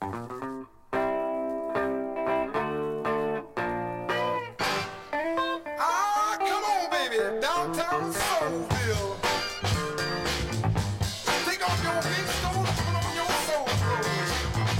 Ah, come on, baby, downtown Soulville. Take off your big stone, put on your soul clothes.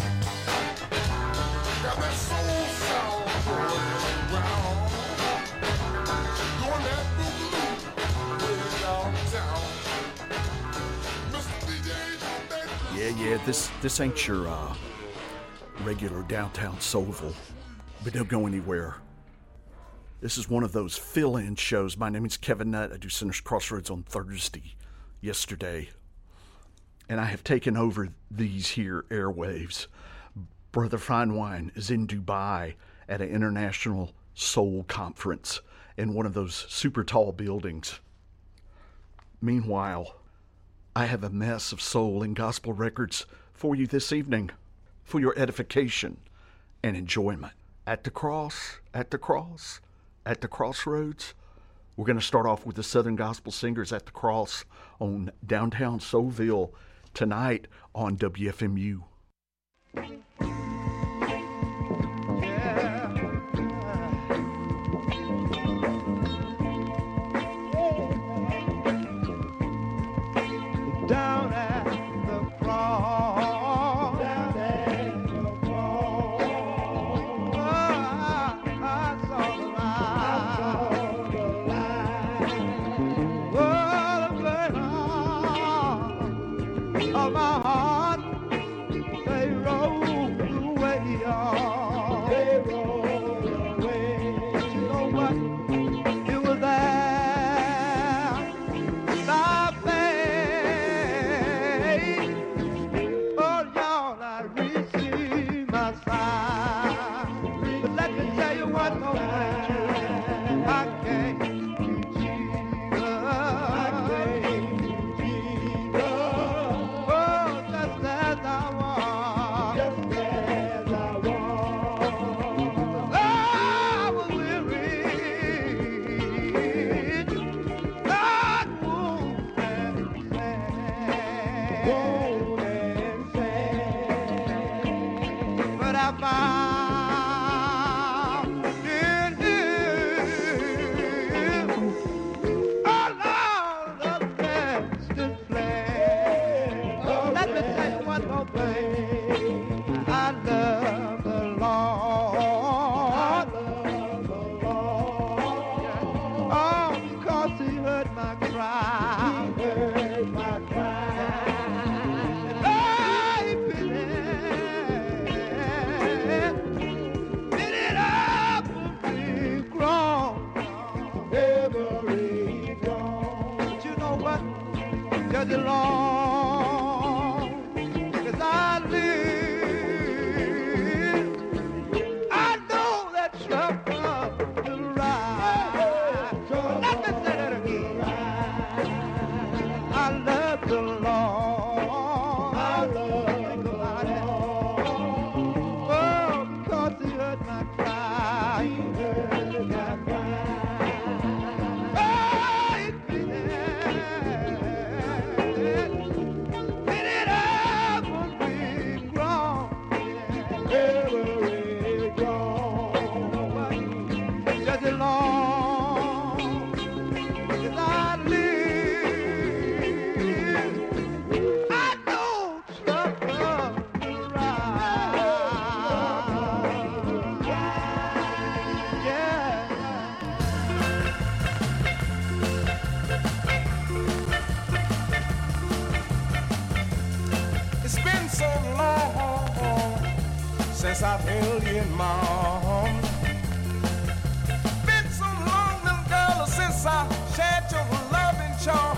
Got that soul sound going around. Doing that boogaloo way downtown. Mr. DJ, don't that Yeah, this ain't your regular downtown Soulville, but don't go anywhere. This is one of those fill-in shows. My name is Kevin Nutt. I do Sinners Crossroads on Thursday, yesterday, and I have taken over these here airwaves. Brother Fine Wine is in Dubai at an international soul conference in one of those super tall buildings. Meanwhile, I have a mess of soul and gospel records for you this evening, for your edification and enjoyment. At the crossroads, we're going to start off with the Southern Gospel Singers at the Cross on downtown Soulville tonight on WFMU. Down at the cross, down at the cross, oh, I saw the light, oh, the burden of my heart, they rolled away, oh, they rolled away. But you know what? It was there, by faith. Oh, Lord, I receive my sign. But let me tell you one more thing. I came to Jesus. I came to Jesus. Oh, just as I was. Just as I was. Oh, I was weary. God wounded and sad. But I found in Him, oh Lord, the best plan. Let me tell you one more thing. I love the Lord. I love the Lord. Oh, because He heard my cry. He heard my cry. Judge along, 'cause I live. I know that trouble will rise. Let me say that again. I love the Lord. I love the Lord. Oh, because He heard my cry. He heard my cry. Since I've held you in my arms, been so long, little girl, since I shared your loving charm.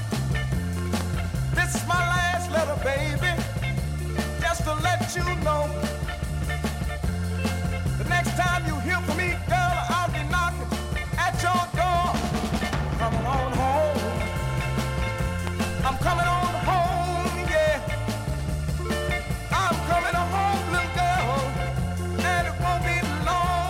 This is my last letter, baby, just to let you know. The next time you hear from me, girl, I'll be knocking at your door. Coming on home, I'm coming on home, yeah. I'm coming home, little girl, and it won't be long.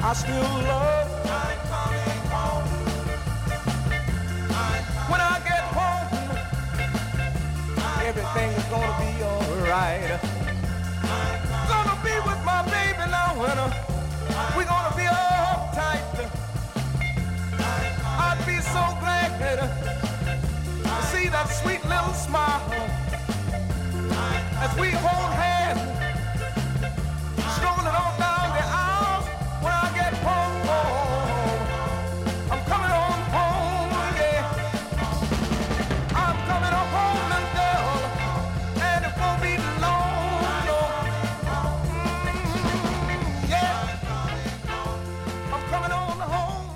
I still love. I'm coming home. When I get home, everything is gonna be alright. Gonna be with my baby now, and we're gonna be all tight. I'd be so glad to see that sweet little smile as we hold hands, strolling on down the aisle. When I get home, I'm coming on home, yeah. I'm coming on home, and girl, and it won't be long, no. Yeah, I'm coming on home.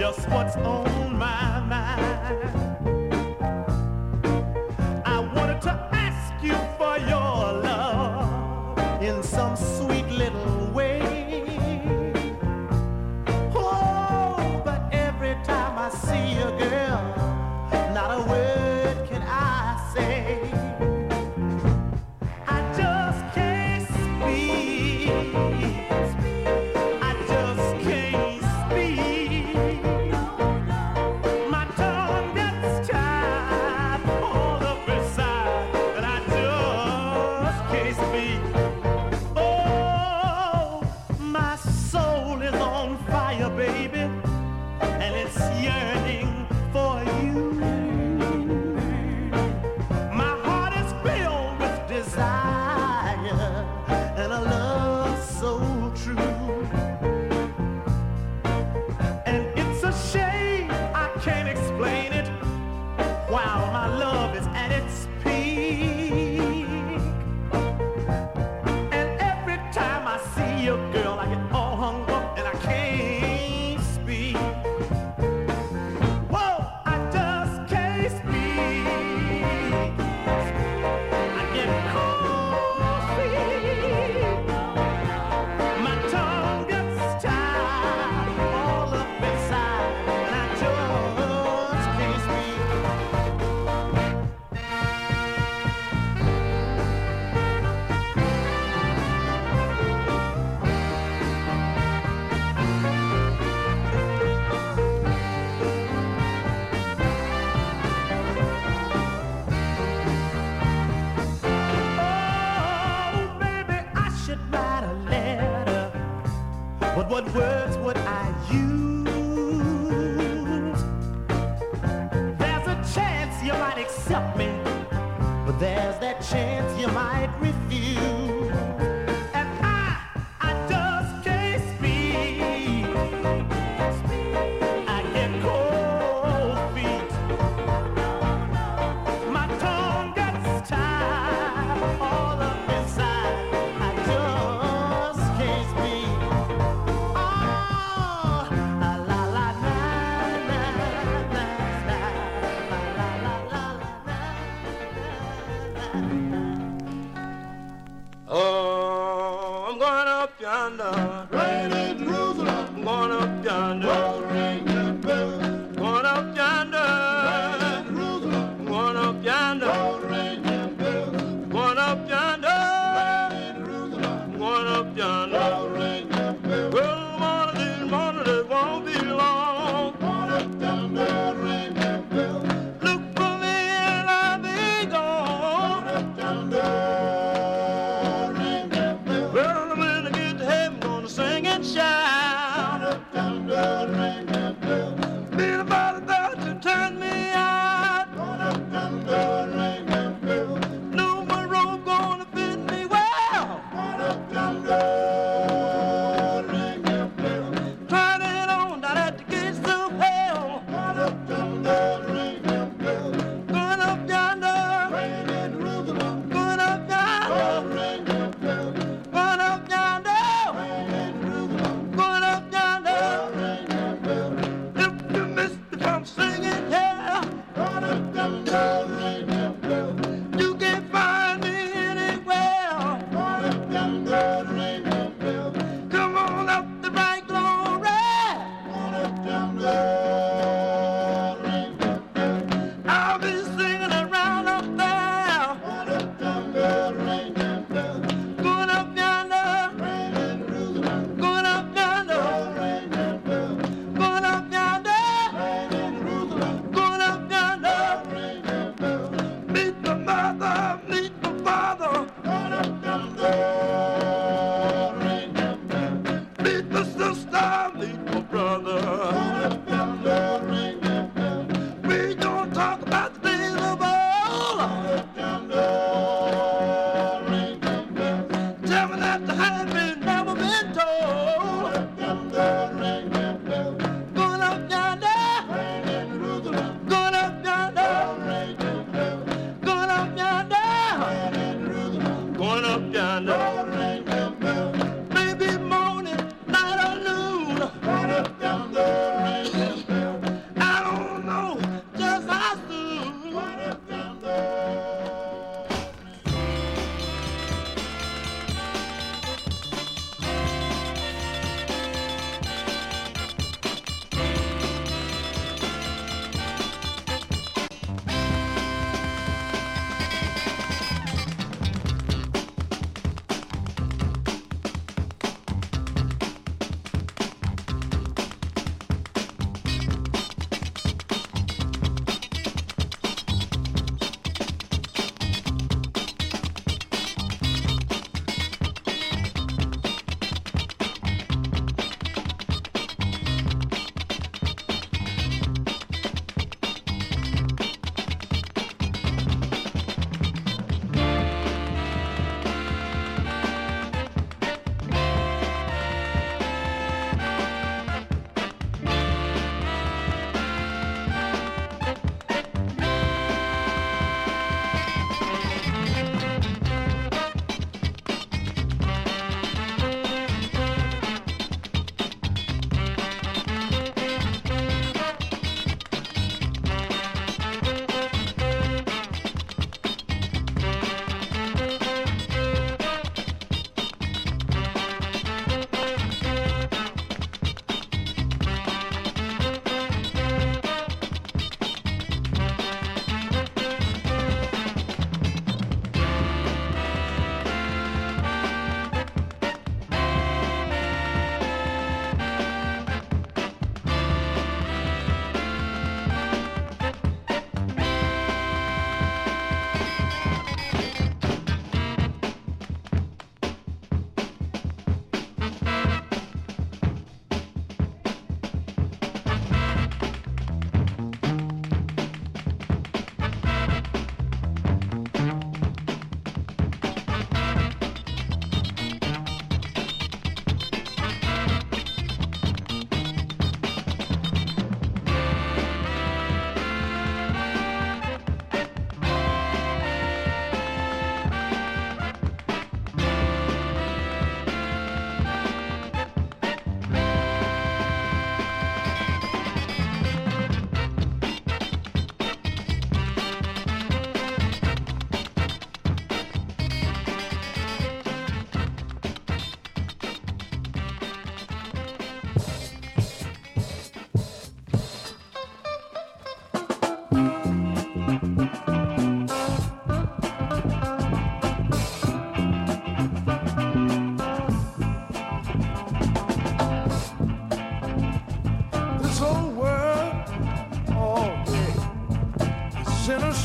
just what's on my mind. I wanted to ask you for your love in some sweet little way. Oh, but every time I see you, girl, not a word can I say. I just can't speak. I just can't speak. My tongue gets tied all up inside, and I just can't speak. Oh, my soul is on fire, baby, and it's yearning for you. My heart is filled with desire and a love so true. And it's a shame I can't explain it while my love is at its peak. And every time I see you, girl, I get all hung up and I can't speak. Whoa, I just can't speak. I get cold feet. My tongue gets tied all up inside, and I just can't speak. Oh, baby, I should write a letter, but what words would I use? There's a chance you might accept me, but there's that chance you might refuse. And I just can't speak. I get cold feet. My tongue gets tied all up inside. I just can't speak. I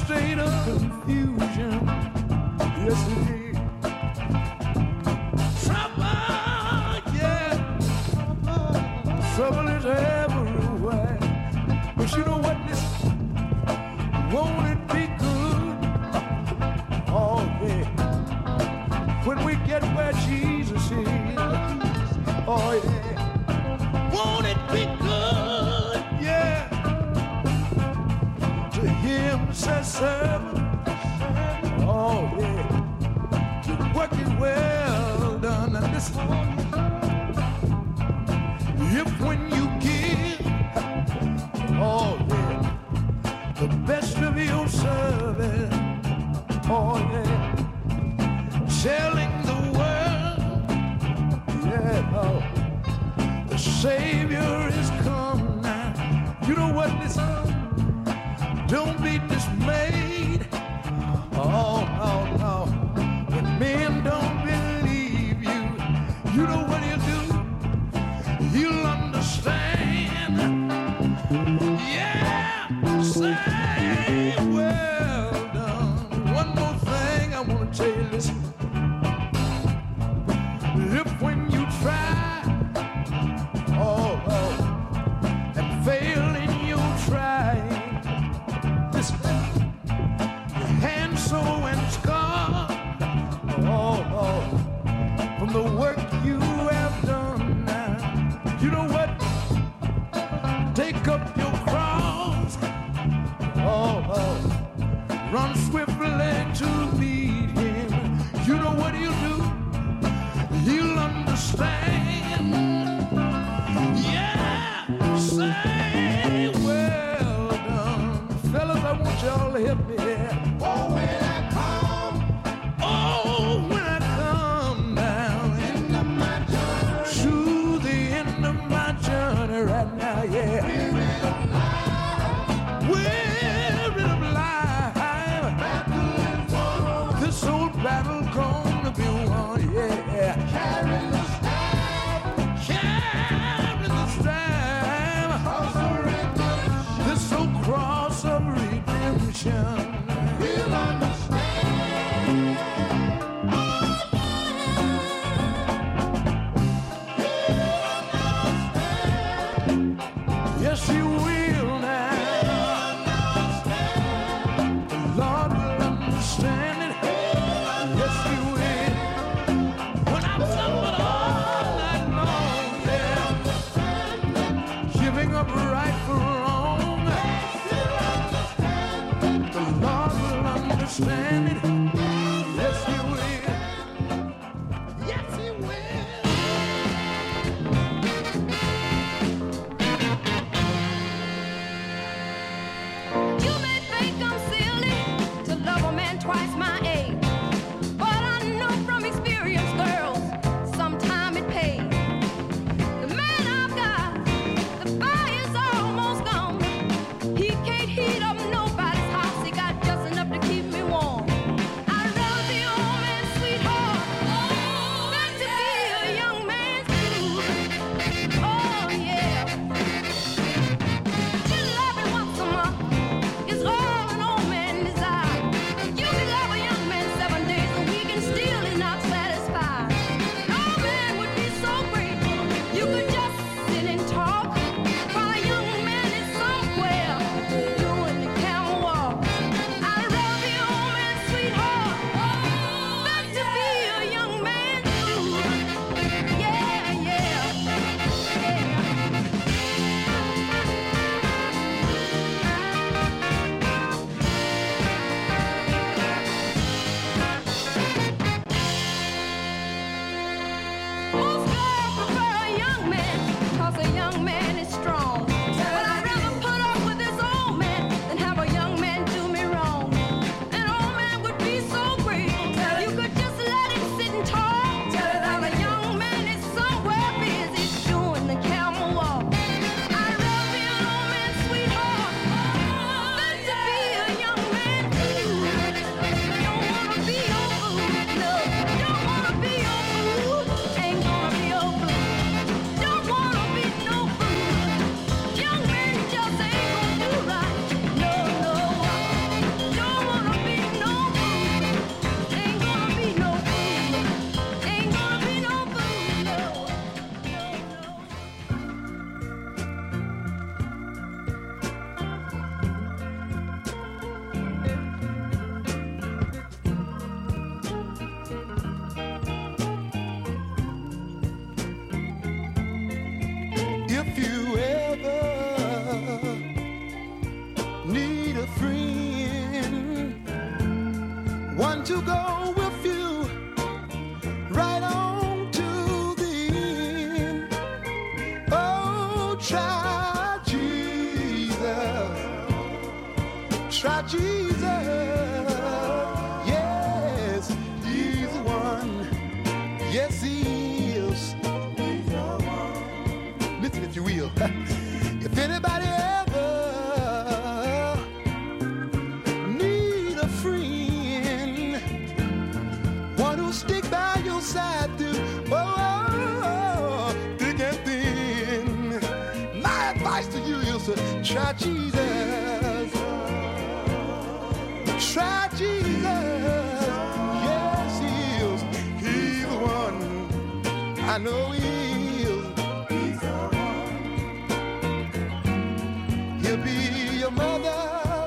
state of confusion. Yes, it is. Trouble, yeah. Trouble is everywhere. But you know what? Listen, won't it be good? Oh, yeah. When we get where Jesus is. Oh, yeah. Won't it be good? Yeah. To him say servant. Oh, yeah. Your work is well done. And listen, if when you give, oh, yeah, the best of your service, oh, yeah, telling the world, yeah, oh, the Savior is come now. You know what? Listen, don't be dismayed. Oh, no, no. When men don't believe you, you know what he'll do? He'll understand. Yeah, say well done. One more thing I want to tell you, listen. If when you try, oh, oh, and fail in your trying, listen, your hands so and scarred, oh, oh, from the work you have done now. You know what? Take up your cross, oh, oh, run swiftly to meet him. You know what he'll do? He'll understand. Yeah, say well done. Fellas, I want y'all to help me here. Oh, when I come. Oh, when I come down into my journey. To the end of my journey right now, yeah. Weary of life. This old battle gonna be won, yeah. Carry the staff. Carry the staff. This old cross of redemption. We'll understand. Yes, you will now. The Lord will understand it. Yes, He will. When I've suffered all night long, yeah, giving up right for wrong, the Lord will understand it. Yes, He will. Yes, He will. You may think I'm silly to love a man twice my age, but I know from experience, girls, sometime it pays. The man I've got, the fire's almost gone. He can't heat up nobody's house. He got just enough to keep me warm. I to go with you right on to the end. Oh, try Jesus. Try Jesus. Yes, he's the one. Yes, he is. Listen, if you will. If anybody ever need a friend, one who'll stick by your side through thick and thin, my advice to you is to try Jesus. Try Jesus. Yes, he is. He's the one. I know he is. He'll be your mother,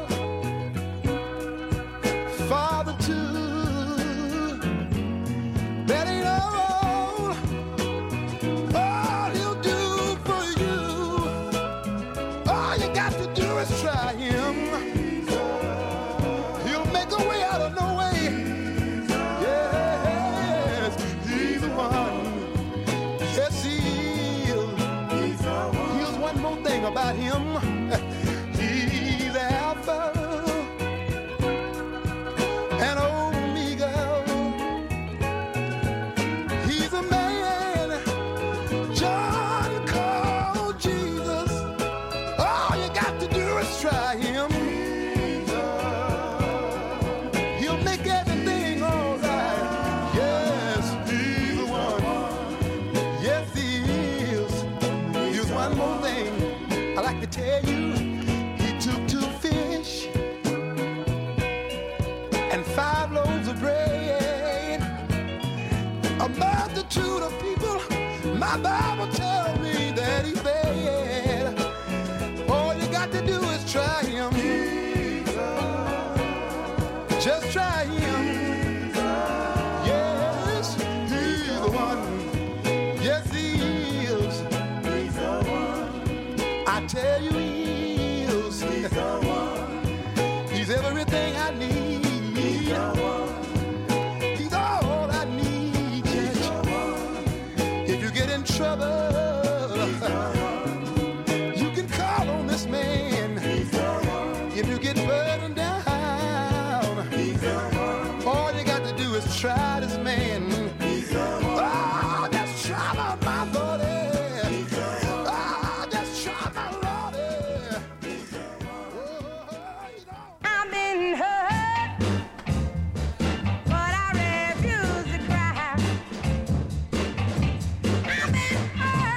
father too. That ain't all he'll do for you. All you got to do is try him. He'll make a way out of no way. Yes, he's the one. Yes, he is. Here's one more thing about him. He's Alpha and Omega. He's a man John called Jesus. All you got to do is try him. He'll make everything all right. Yes, he's the one. Yes, he is. Here's one more thing I like to tell you. He took 2 fish and 5 loaves of bread, a multitude of people. My Bible tells me that he fed. All you got to do is try him. Just try him. Yes, he's the one. Yes, he is. I tell you, he is. He's everything I need. He's all I need. If you get in trouble, you can call on this man. If you get burdened down, all you got to do is try this man. Oh, just try my body. Oh, just try my Lordy. I've been hurt, but I refuse to cry. I've been hurt.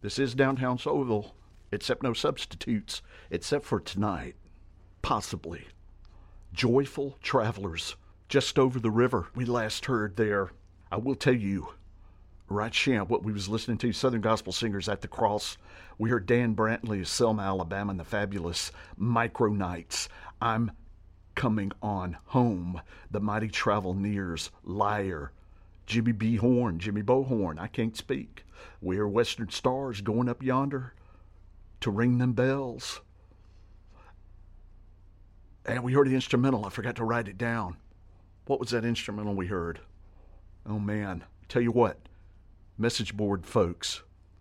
This is downtown Soulville, except no substitutes, except for tonight, possibly. Joyful Travelers, just over the river. We last heard there. I will tell you, right shamp, what we was listening to, Southern Gospel Singers at the Cross. We heard Dan Brantley of Selma, Alabama, and the fabulous Micronites. I'm Coming On Home. The Mighty Travelneers, Liar. Jimmy B. Horn, Jimmy Bohorn, I can't speak. We are Western Stars going up yonder to ring them bells. And we heard the instrumental. I forgot to write it down. What was that instrumental we heard? Oh, man. Tell you what, message board folks,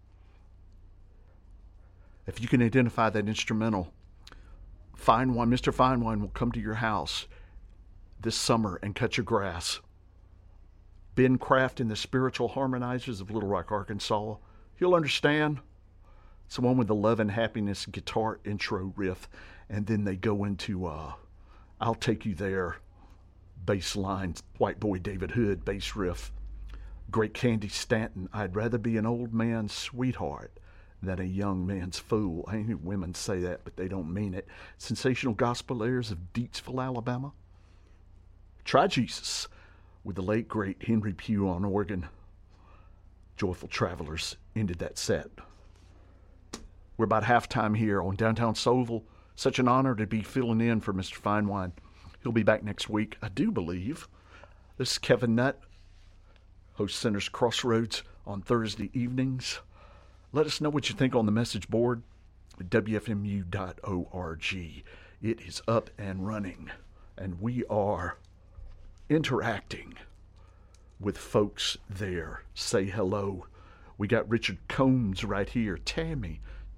if you can identify that instrumental, Fine Wine, Mr. Fine Wine will come to your house this summer and cut your grass. Ben Craft and the Spiritual Harmonizers of Little Rock, Arkansas. You'll understand. It's the one with the Love and Happiness guitar intro riff. And then they go into I'll Take You There, bass line, White Boy David Hood, bass riff. Great Candy Stanton, I'd rather be an old man's sweetheart than a young man's fool. I hear women say that, but they don't mean it. Sensational Gospel Airs of Deatsville, Alabama. Try Jesus, with the late, great Henry Pugh on organ. Joyful Travelers ended that set. We're about halftime here on Downtown Soulville. Such an honor to be filling in for Mr. Fine Wine. He'll be back next week, I do believe. This is Kevin Nutt, host Center's Crossroads on Thursday evenings. Let us know what you think on the message board at WFMU.org. It is up and running, and we are interacting with folks there. Say hello. We got Richard Combs right here. Tammy,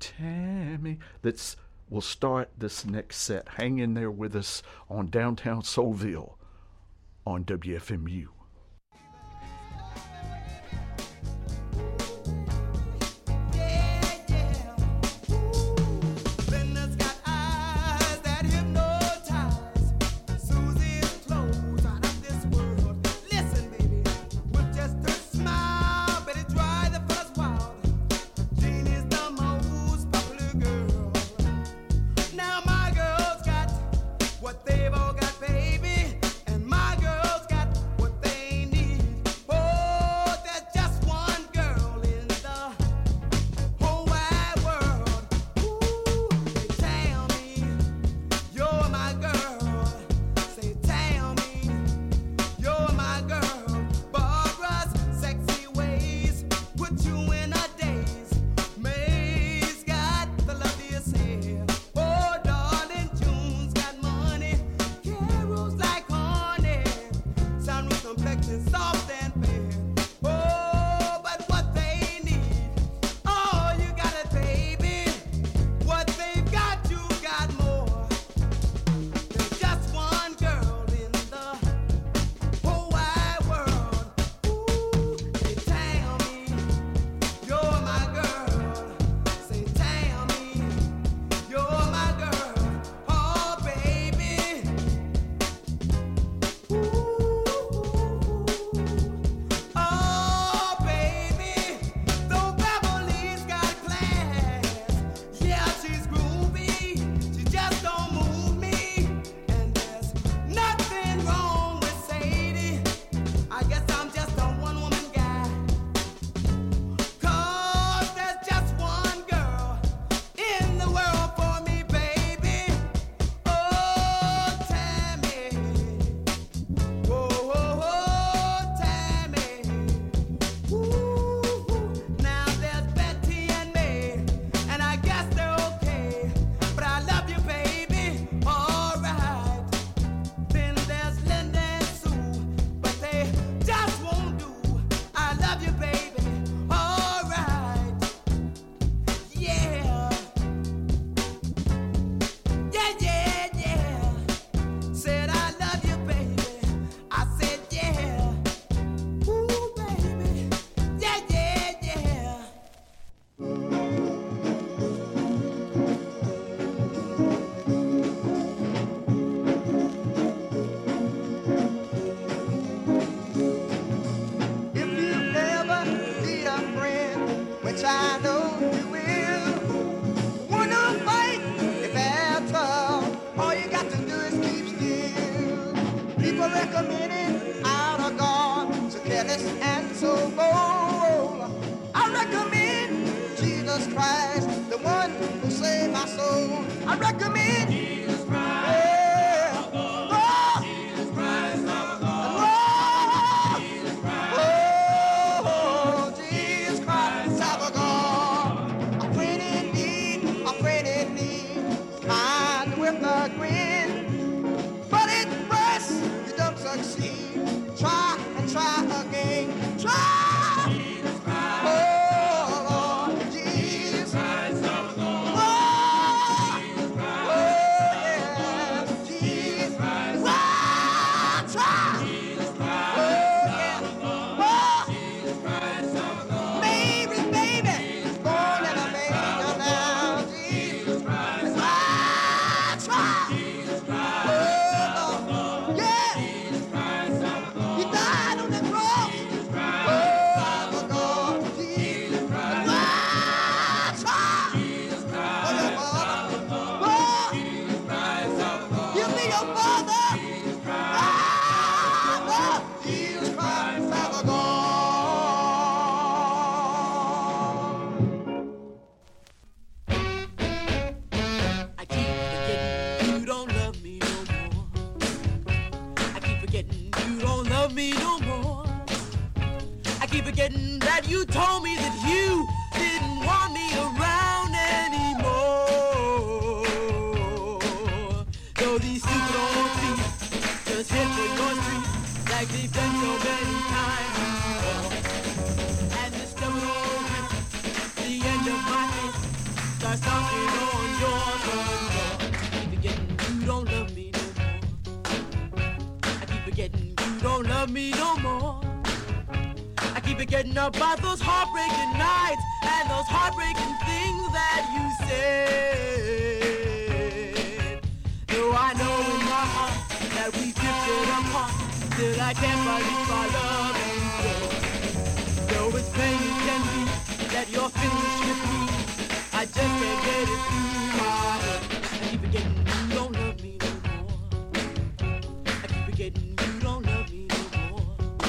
we'll start this next set. Hang in there with us on Downtown Soulville on WFMU. What they've all got, baby, and my girl's got what they recommending out of God, so careless and so bold. I recommend Jesus Christ, the one who saved my soul. I recommend Jesus Christ. Yeah. Oh. Jesus Christ, our God. Jesus Christ. Oh, Jesus Christ, our God. A friend in need, kind with a grin. But at first, you don't succeed. Try and try again. Try. That you told me that you didn't want me around anymore. Though these stupid old feet just hit for your street like they've done so many times before. And the stubborn old grip, the end of my head, starts knocking on your front door. I keep forgetting you don't love me no more. I keep forgetting you don't love me no more. I keep forgetting about those heartbreaking nights and those heartbreaking things that you said. Though I know in my heart that we drifted apart, still I can't believe our love anymore. Though it's plain as can be that you're finished with me, I just can't get it through my head. I keep forgetting you don't love me no more. I keep forgetting you don't love me no more.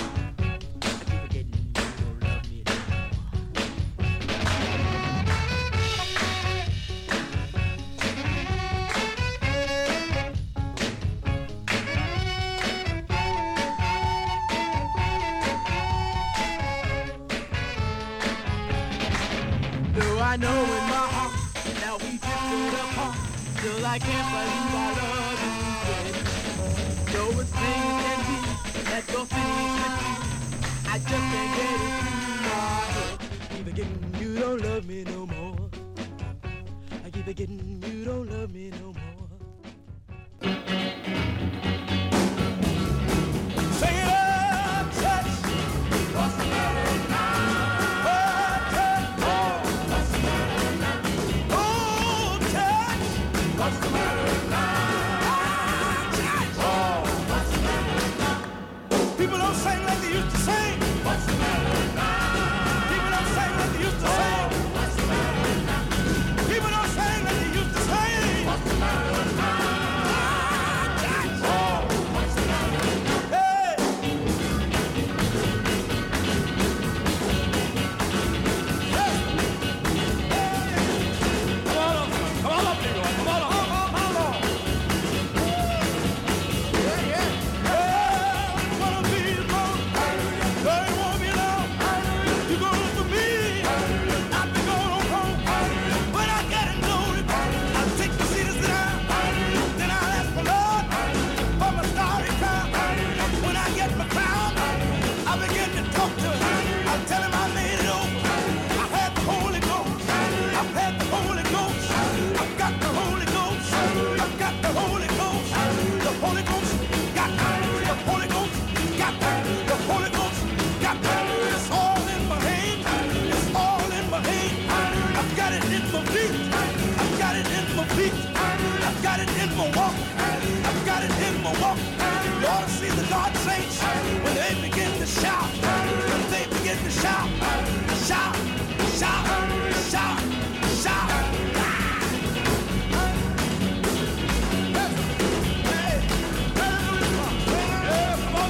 I know in my heart that we drifted apart. Still I can't believe our love is dead. Though it's plain as can be that you're finished with me, I just can't get it through my head. I keep forgetting you don't love me no more. I keep forgetting you don't love me no more. Sing it up, touch. What's the matter now? What's the matter now? What's the matter now? People don't sing like they used to sing. What's the matter now? People don't sing like they used to sing. What's the matter now? People don't sing like they used to sing. What's the matter now? What's the matter now? Hey! Come on, people. Come on. I've got it in my walk. I've got it in my walk. You ought to see the God saints when they begin to shout. When they begin to shout. Shout, shout, shout, shout. Hey, come on.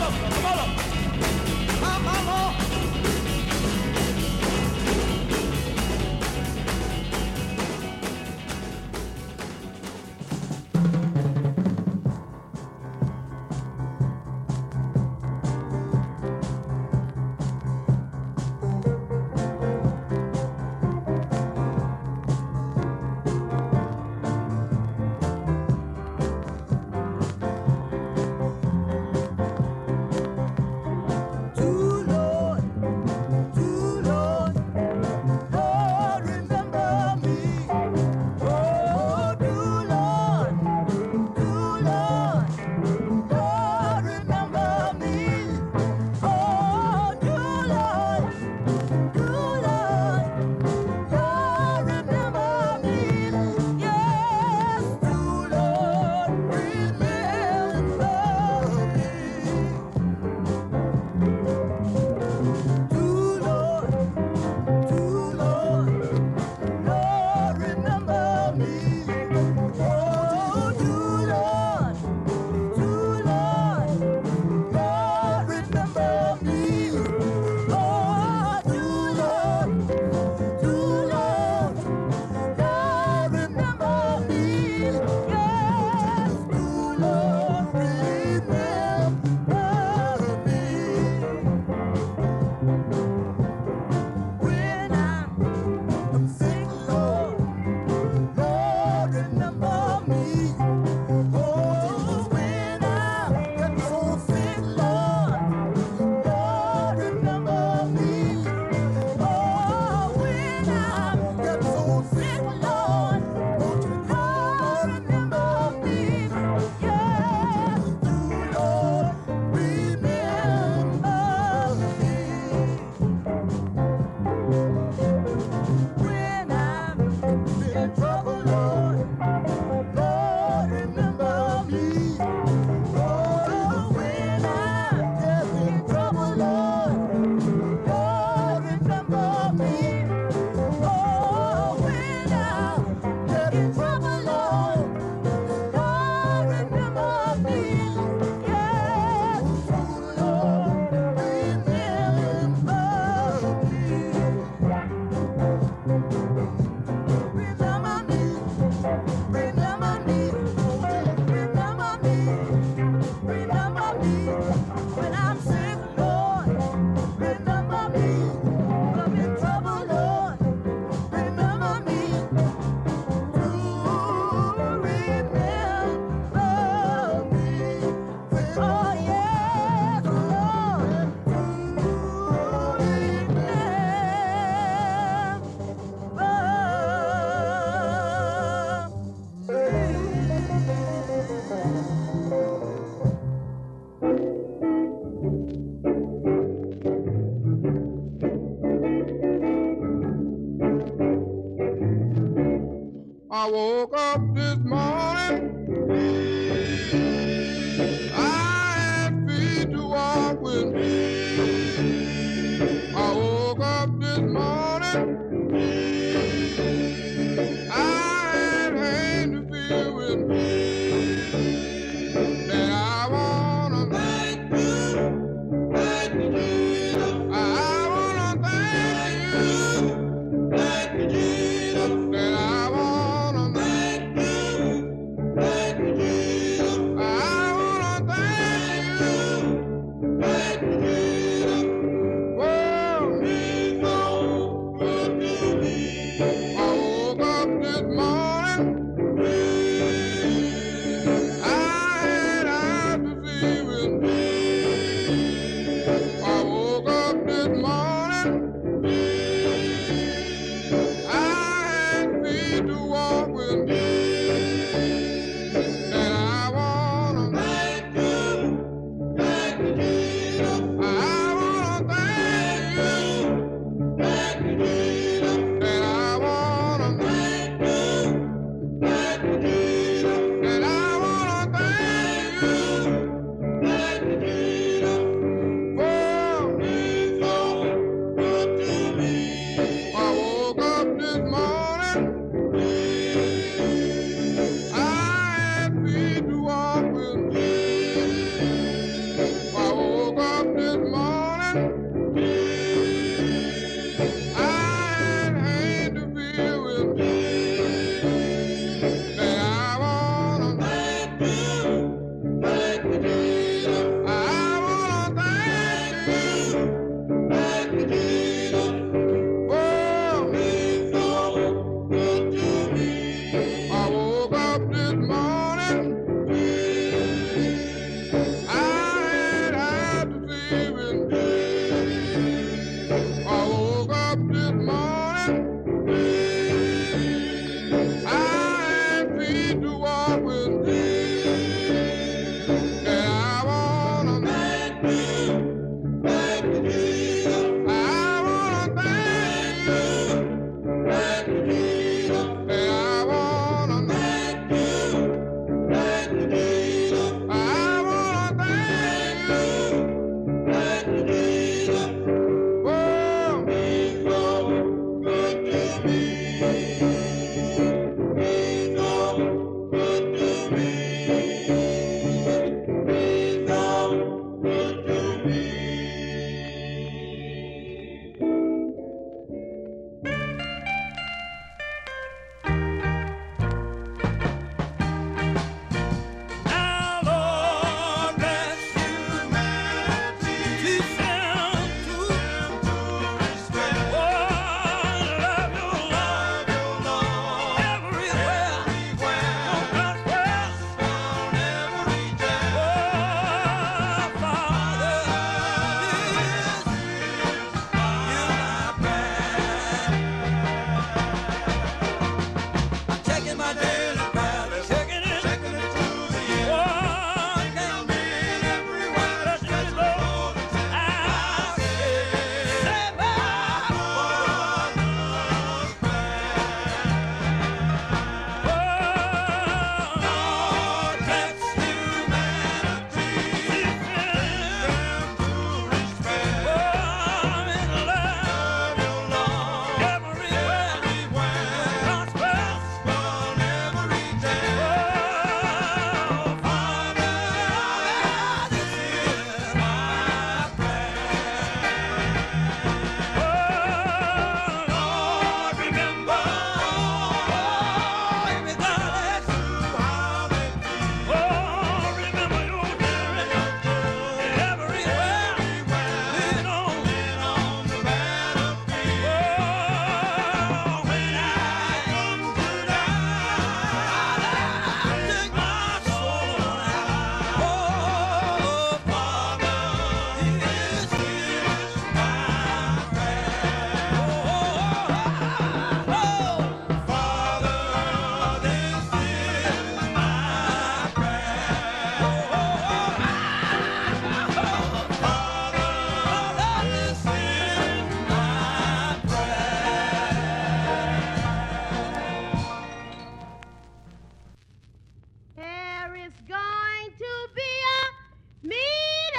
it's going to be a meeting.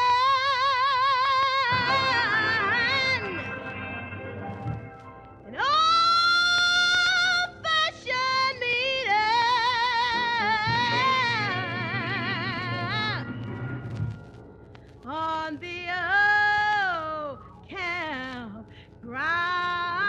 An old-fashioned meeting on the old campground.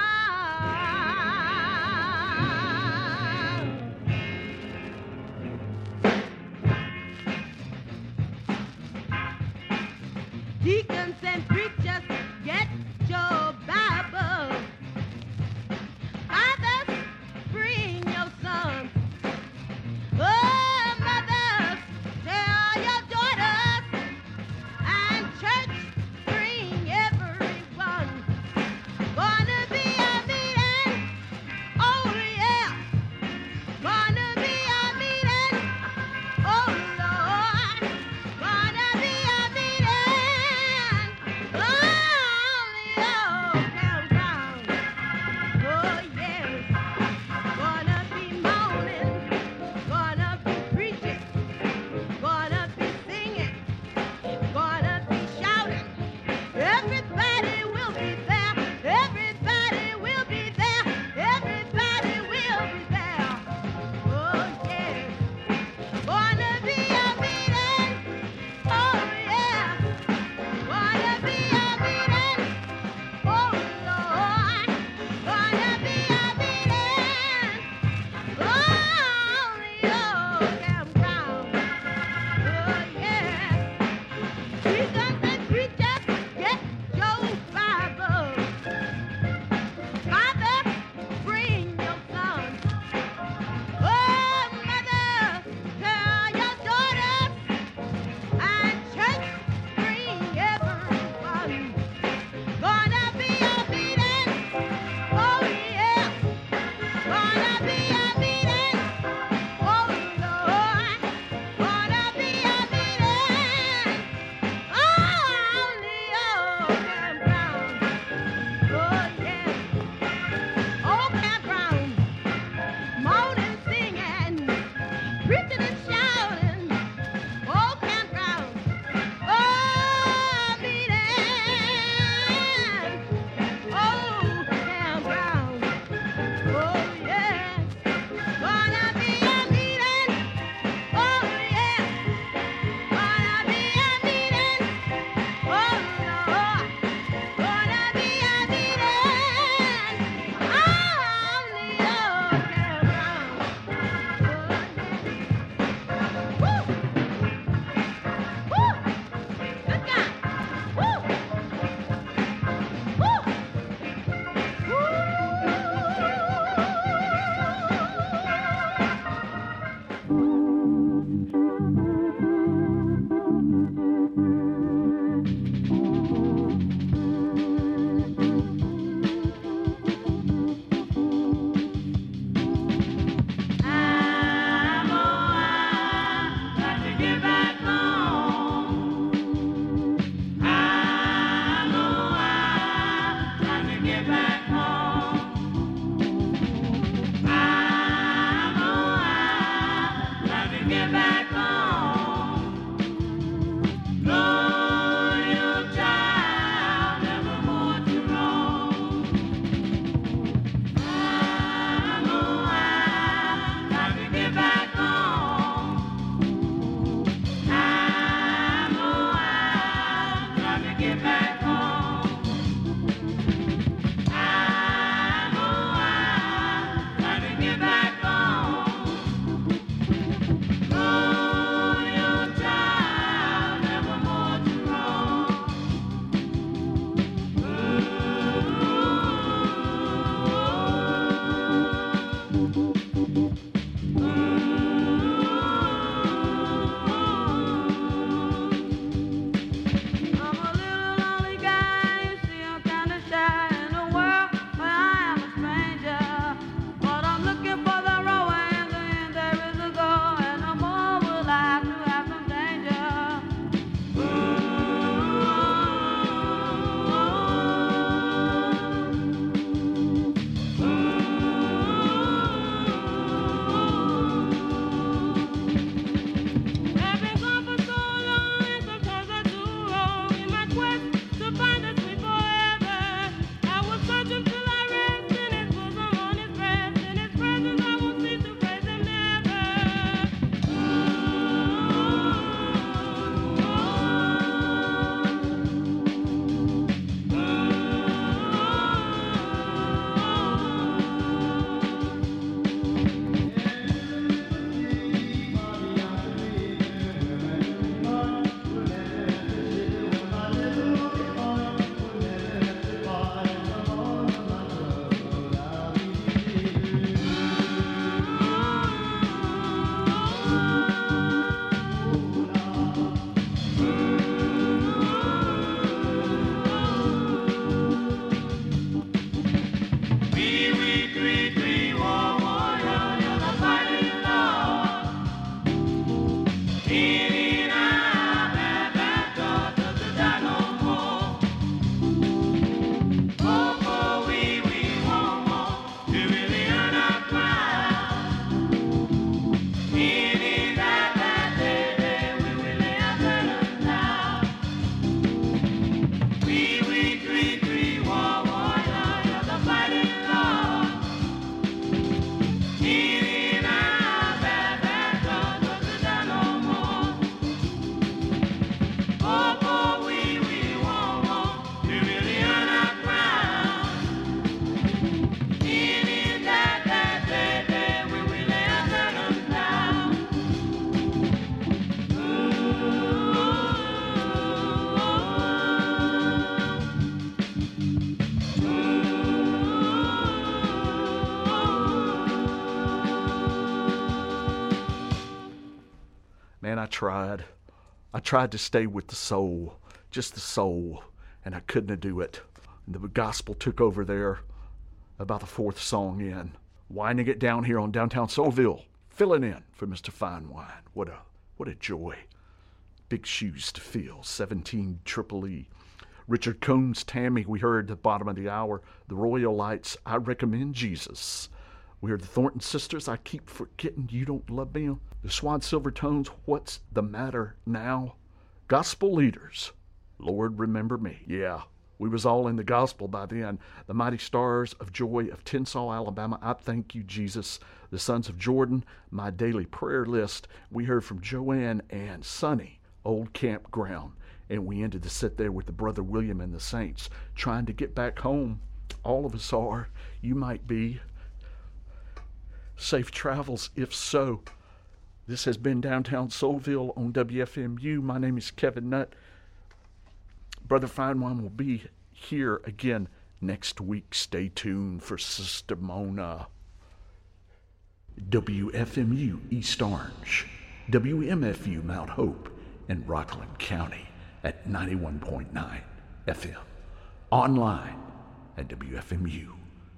Deacons and preachers, get your Bible. Fathers, bring your sons. Oh, mothers, tell your daughters. And church, bring everyone. Gonna be a meeting. Oh, yeah. Gonna be a meeting. Oh, Lord. Gonna be a meeting. Oh, man, I tried. I tried to stay with the soul, just the soul, and I couldn't do it. And the gospel took over there about the fourth song in, winding it down here on downtown Soulville, filling in for Mr. Fine Wine. What a joy. Big shoes to fill, 17 Triple E. Richard Combs' Tammy, we heard at the bottom of the hour. The Royal Lights, I Recommend Jesus. We heard the Thornton Sisters, I Keep Forgetting You Don't Love Me. The Swan Silvertones, What's the Matter Now? Gospel Leaders, Lord Remember Me. Yeah, we was all in the gospel by then. The Mighty Stars of Joy of Tinsall, Alabama, I Thank You, Jesus. The Sons of Jordan, My Daily Prayer List. We heard from Joanne and Sonny, Old Campground. And we ended the set there with the Brother William and the Saints, trying to get back home. All of us are. You might be. Safe travels, if so. This has been Downtown Soulville on WFMU. My name is Kevin Nutt. Brother Fine Wine will be here again next week. Stay tuned for Sister Mona. WFMU East Orange, WMFU Mount Hope, in Rockland County at 91.9 FM. Online at WFMU.org.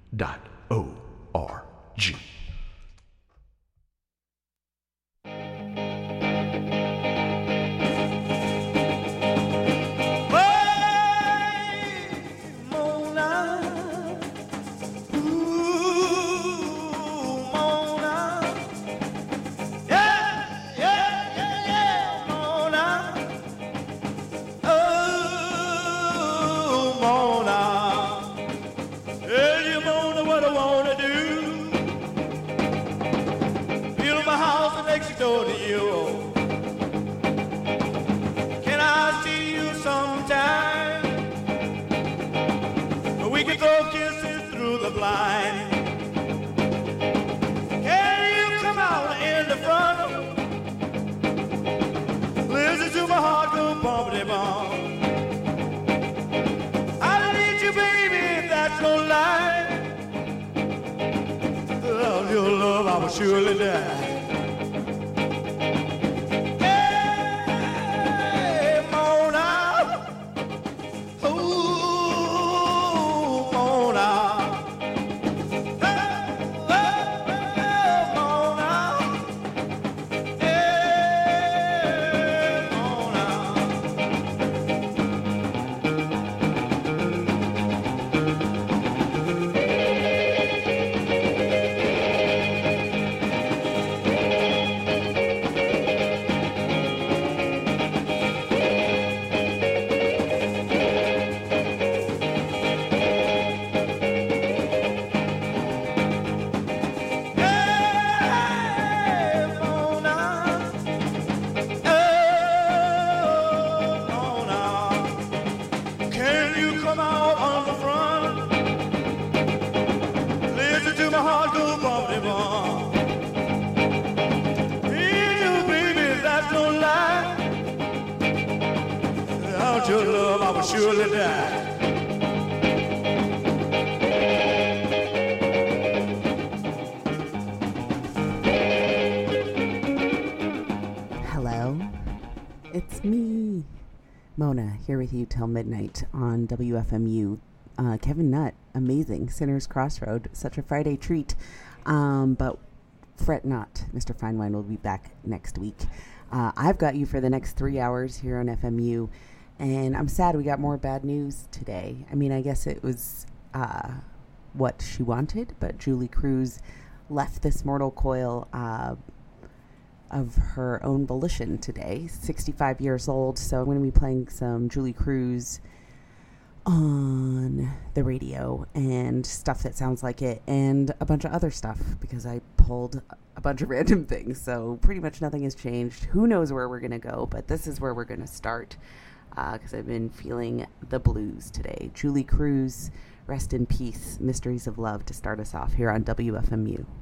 Door to you. Can I see you sometime? We can throw kisses through the blind. Can you come out in the front? Listen to my heart go bumpity bump. I need you, baby, that's no lie. Without your love, I will surely die. Your love, I will surely die. Hello, it's me, Mona, here with you till midnight on WFMU. Kevin Nutt, amazing. Sinner's Crossroad, such a Friday treat. But fret not, Mr. Fine Wine will be back next week. I've got you for the next 3 hours here on FMU. And I'm sad we got more bad news today. I mean, I guess it was what she wanted, but Julie Cruz left this mortal coil of her own volition today, 65 years old. So I'm going to be playing some Julie Cruz on the radio and stuff that sounds like it and a bunch of other stuff because I pulled a bunch of random things. So pretty much nothing has changed. Who knows where we're going to go, but this is where we're going to start. Because I've been feeling the blues today. Julie Cruz, rest in peace, Mysteries of Love to start us off here on WFMU.